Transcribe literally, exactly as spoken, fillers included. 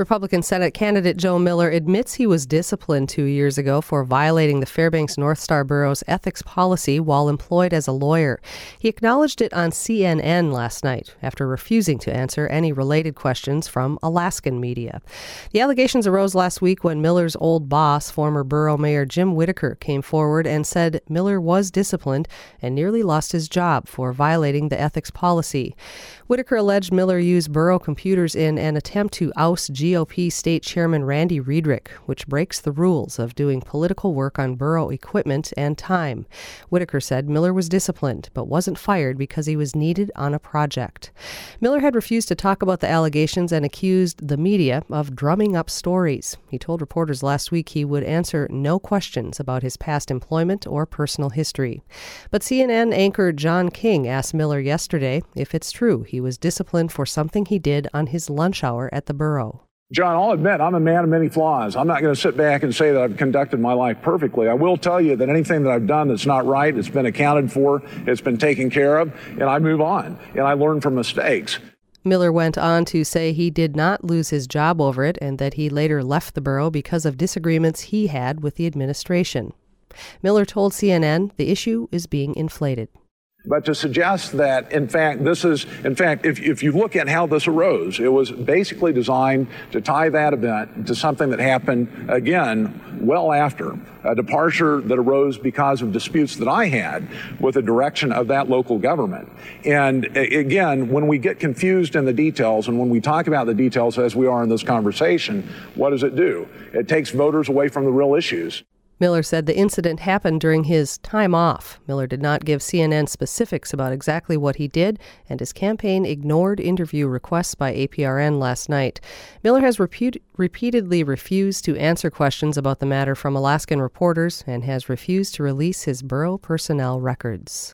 Republican Senate candidate Joe Miller admits he was disciplined two years ago for violating the Fairbanks North Star Borough's ethics policy while employed as a lawyer. He acknowledged it on C N N last night after refusing to answer any related questions from Alaskan media. The allegations arose last week when Miller's old boss, former borough mayor Jim Whitaker, came forward and said Miller was disciplined and nearly lost his job for violating the ethics policy. Whitaker alleged Miller used borough computers in an attempt to oust G O P State Chairman Randy Riedrich, which breaks the rules of doing political work on borough equipment and time. Whitaker said Miller was disciplined, but wasn't fired because he was needed on a project. Miller had refused to talk about the allegations and accused the media of drumming up stories. He told reporters last week he would answer no questions about his past employment or personal history. But C N N anchor John King asked Miller yesterday if it's true he was disciplined for something he did on his lunch hour at the borough. John, I'll admit I'm a man of many flaws. I'm not going to sit back and say that I've conducted my life perfectly. I will tell you that anything that I've done that's not right, it's been accounted for, it's been taken care of, and I move on, and I learn from mistakes. Miller went on to say he did not lose his job over it and that he later left the borough because of disagreements he had with the administration. Miller told C N N the issue is being inflated. But to suggest that, in fact, this is, in fact, if, if you look at how this arose, it was basically designed to tie that event to something that happened, again, well after a departure that arose because of disputes that I had with the direction of that local government. And again, when we get confused in the details and when we talk about the details as we are in this conversation, what does it do? It takes voters away from the real issues. Miller said the incident happened during his time off. Miller did not give C N N specifics about exactly what he did, and his campaign ignored interview requests by A P R N last night. Miller has repu- repeatedly refused to answer questions about the matter from Alaskan reporters and has refused to release his borough personnel records.